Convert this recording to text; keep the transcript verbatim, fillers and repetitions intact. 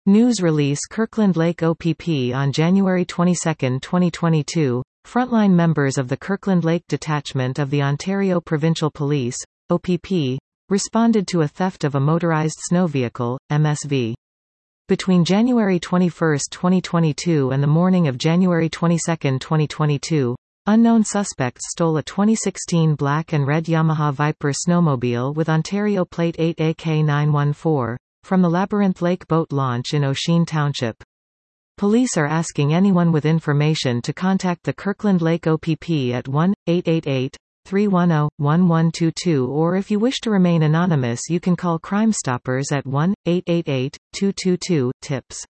News release Kirkland Lake O P P on January twenty-second, twenty twenty-two. Frontline members of the Kirkland Lake Detachment of the Ontario Provincial Police, O P P, responded to a theft of a motorized snow vehicle, M S V. Between January twenty-first, twenty twenty-two and the morning of January twenty-second, twenty twenty-two, unknown suspects stole a twenty sixteen black and red Yamaha Viper snowmobile with Ontario plate eight A K nine one four, from the Labyrinth Lake boat launch in Ocean Township. Police are asking anyone with information to contact the Kirkland Lake O P P at one eight eight eight, three one zero, one one two two, or if you wish to remain anonymous you can call Crime Stoppers at one eight eight eight, two two two, TIPS.